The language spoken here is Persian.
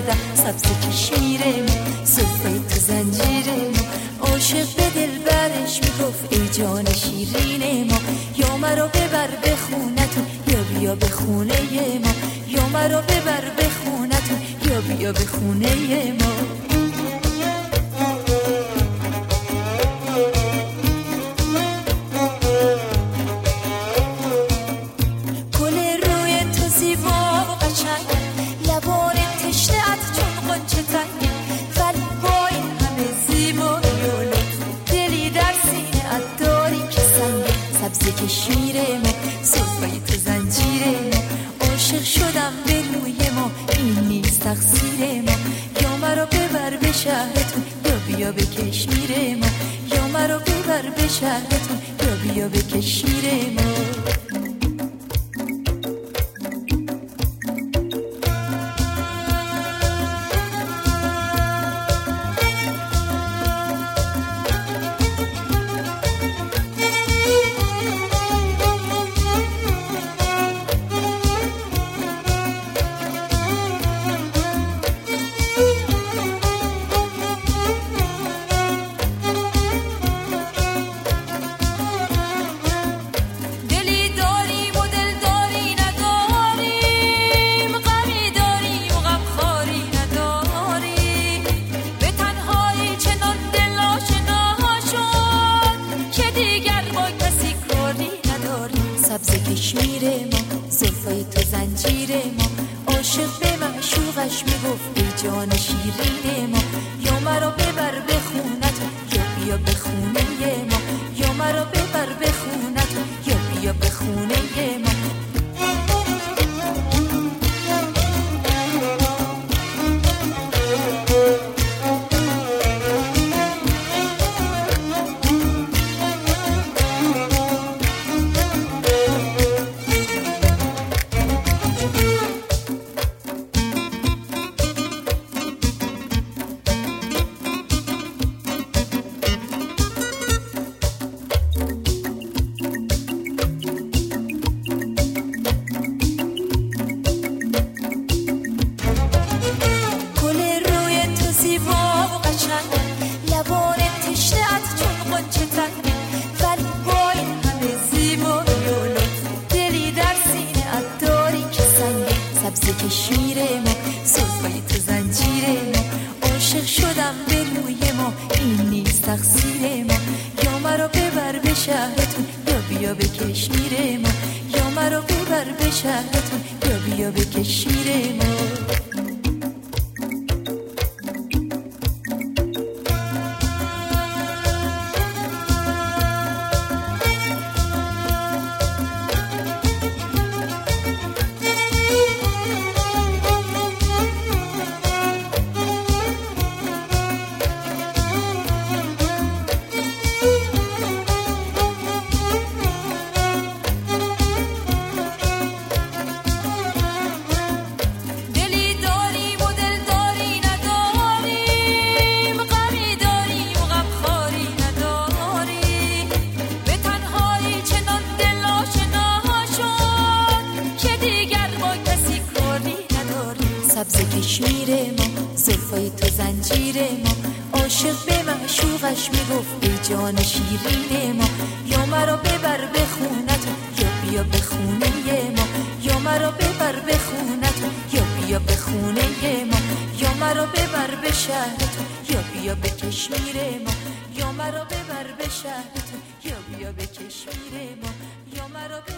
کردم سبز کشمیر ما، زلفای تو زنجیر ما. عاشق به دل برش میگفت ای جان شیرین ما، یا مرا ببر به خونتون یا بیا به خونه ما، یا مرا ببر به خونتون یا بیا به خونه ما. کشمیر ما، زلفای تو زنجیر ما. عاشق شدم به روی ما، این نیست تقصیر ما. یا مرا ببر به شهرتون یا بیا به کشمیر ما، یا مرا ببر به شهرتون یا بیا به کشمیر ما. کشمیر ما، زلفای تو زنجیر ما. عاشق به معشوقش میگفت ای جان شیرین ما، یا مرا ببر به خونتون یا بیا به خونه ما، یا مرا ببر به خونتون یا بیا به خونه ما. کشمیر ما، زلفای تو زنجیر ما. عاشق شدم به روی ما، این نیست تقصیر ما. یا مرا ببر به شهرتون یا بیا به کشمیر ما، یا مرا ببر به شهرتون یا بیا به کشمیر ما. سبز کشمیر ما، زلفای تو زنجیر ما. عاشق به معشوقش میگفت ای جان شیرین ما، یا مرا ببر به خونتون یا بیا به خونه ما، یا مرا ببر به خونتون یا بیا به خونه ما، یا مرا ببر به شهرتون یا بیا به کشمیر ما، یا مرا ببر به شهرتون یا بیا به کشمیر ما، یا مرا